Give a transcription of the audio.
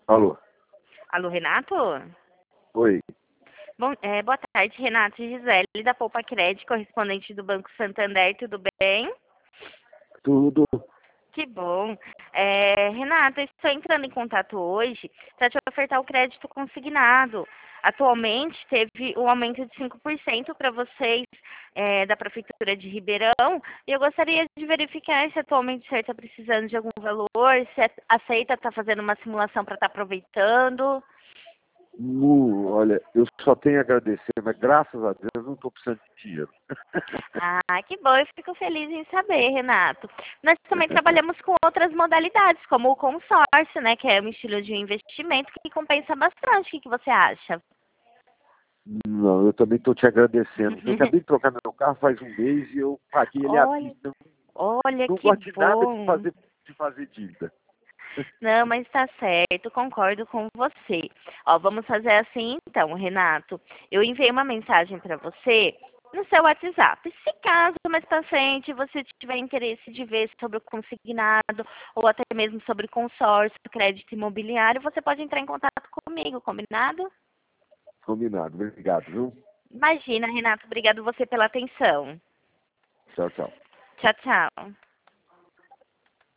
Alô? Alô, Renato? Oi. Bom, boa tarde, Renato. Gisele, da Poupa Crédito, correspondente do Banco Santander, tudo bem? Tudo? Que bom. Renato, eu estou entrando em contato hoje para te ofertar o crédito consignado. Atualmente teve um aumento de 5% para vocês da Prefeitura de Ribeirão e eu gostaria de verificar se atualmente você está precisando de algum valor, se aceita estar fazendo uma simulação para estar aproveitando. Olha, eu só tenho a agradecer, mas graças a Deus eu não estou precisando de dinheiro. Ah, que bom, eu fico feliz em saber, Renato. Nós também trabalhamos com outras modalidades, como o consórcio, né, que é um estilo de investimento que compensa bastante. O que você acha? Não, eu também estou te agradecendo. Eu acabei de trocar meu carro faz um mês e eu paguei ele à Olha, vista. olha Não que gosto de nada de bom. fazer dívida. Não, mas está certo, concordo com você. Ó, vamos fazer assim então, Renato. Eu enviei uma mensagem para você no seu WhatsApp. Se caso mais para frente você tiver interesse de ver sobre o consignado ou até mesmo sobre consórcio, crédito imobiliário, você pode entrar em contato comigo, combinado? Combinado. Obrigado, viu? Imagina, Renato, obrigado você pela atenção. Tchau, tchau. Tchau, tchau.